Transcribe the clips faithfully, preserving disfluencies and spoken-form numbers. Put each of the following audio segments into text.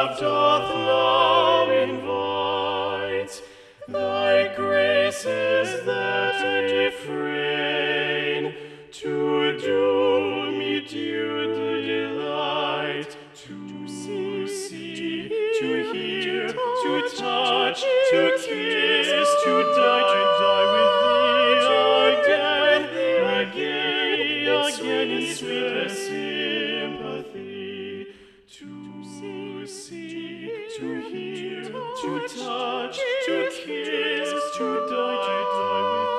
love doth now invite. Thy graces that refrain to do me due delight, to see, to hear, to touch, to kiss, to die, to die with thee again, again, again in sweetest sympathy, to see, to hear, to touch, to kiss, to die, to die with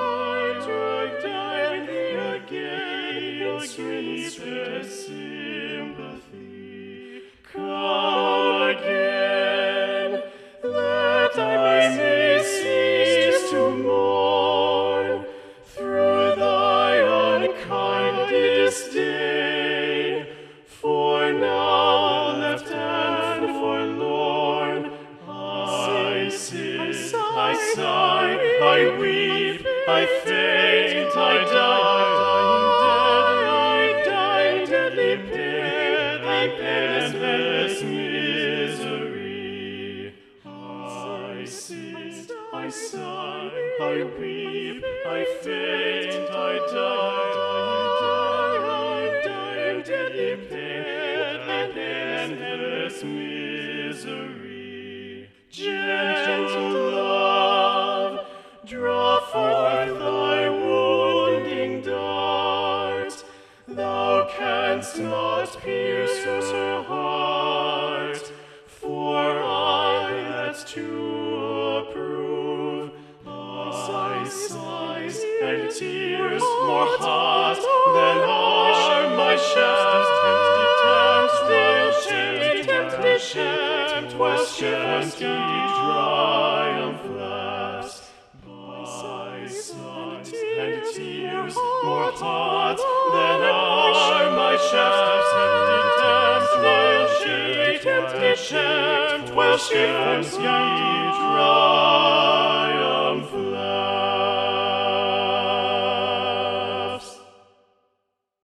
thee again, again in sweetest sympathy. Come again, that I may cease to mourn through thy unkind disdain. For now left and forlorn, I sit, I sigh, I weep, I faint, I die, I die, deadly pain, endless misery. I sit, I sigh, I weep, I faint, I die, I die, deadly pain, endless misery. Gentle love, draw forth thy wounding dart. Thou canst not pierce her heart, for I that to approve thy sighs and tears more hot than are my shafts. Tempt me, tempt, while shafts triumph last. By sighs and tears more hot than are my shafts. Tempt me, tempt, while shafts